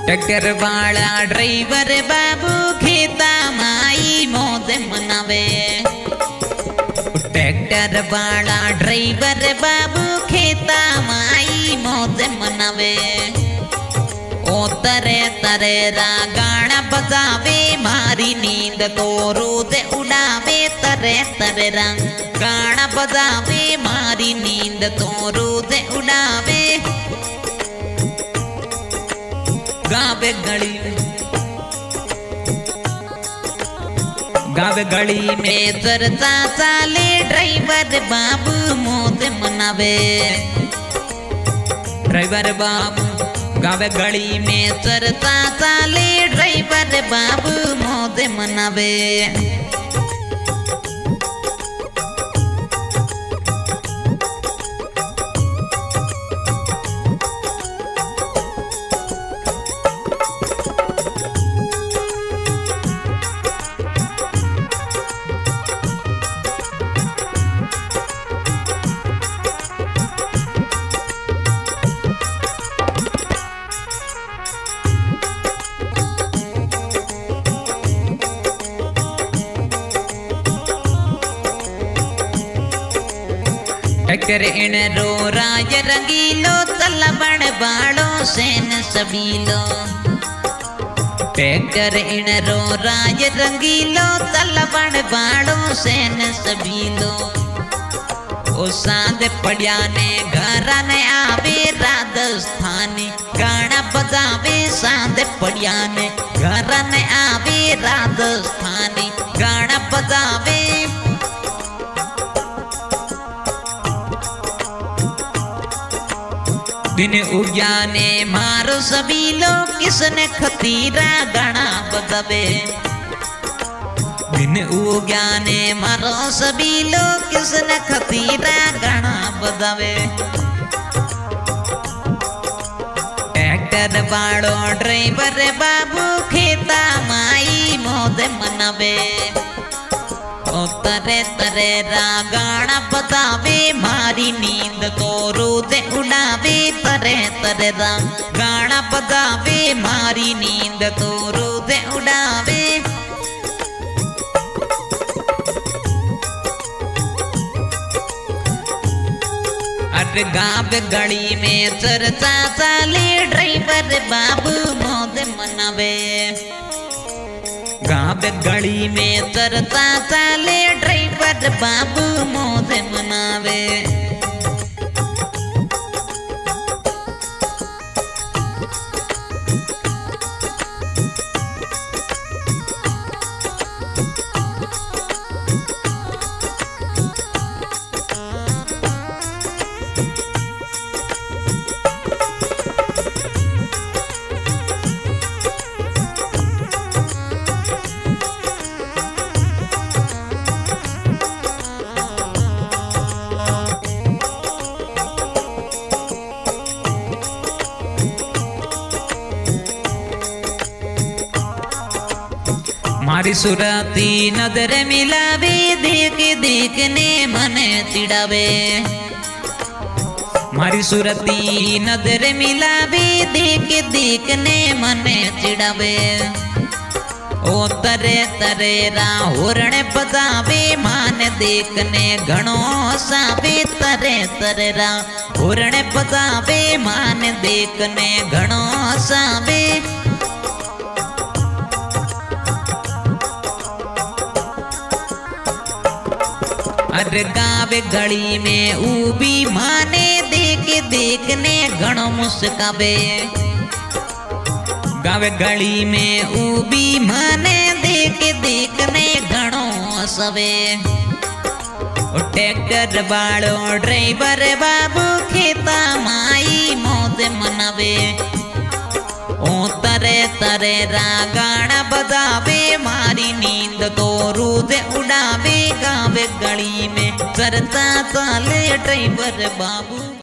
Tractor वाला driver बाबू खेता माई मौज मनावे। ट्रैक्टर वाला ड्राइवर बाबू खेता माई मौज मनावे। ओ तरे तरे रा गाना बजावे मारी नींद तो रोज उड़ावे। तरे तरे रा गाना बजावे मारी नींद तो रोज उड़ावे। गावे गली में चर्चा चाले ड्राइवर बाबू मौज मनावे। ड्राइवर बाबू गावे गली में चर्चा चाले ड्राइवर बाबू मौज मनावे। ट्रैक्टर इन रो राज रंगीलो तलबण बाड़ो सेन सबीलो। ट्रैक्टर इन रो राज रंगीलो तलबण बाड़ो सेन सबीलो। ओ सांद पड़िया ने घरा ने आवे राजस्थानी गाना बजावे। सांद पड़िया ने घरा ने आवे राजस्थानी गाना बजावे। दिन उग्याने मारो सभी लोग किसने खतीरा गाना बजावे। दिन उग्याने मारो सभी लोग किसने खतीरा गाना बजावे। ट्रैक्टर बाड़ो ड्राइवर बाबू खेता माई मौज मनावे। ओ तरे तरे रा गाना बजावे मारी नींद तो रोज उड़ावे। तरे तरे रा गाना बजावे मारी नींद तो रोज उड़ावे। अरे गाँव गली में चर्चा चाले ड्राइवर बाबू मौज मनावे। गाँव गली में चर्चा चाले ड्राइवर बाबू मौज मनावे। मारी सुराती नजर मिलावे देख देखने मन चिड़ावे। मारी सुरती नजर मिलावे देख देखने मन चिड़ावे। ओ तरे तरे रा होरण बजावे मान देखने घणो सावे। तरे तरे रा होरण बजावे मान देखने घणो सावे। अरे गाँव गली में ऊबी माने देख देखने घणो मुस्कावे। गाँव गली में ऊबी माने देख देखने घणो हंसवे। ट्रैक्टर वालो ड्राइवर बाबू खेता माई मौज मनावे। ओ तरे तरे रा गाना बजावे मारी नींद तो रोज उड़ावे। गाँव गली में चर्चा चाले ड्राइवर बाबू।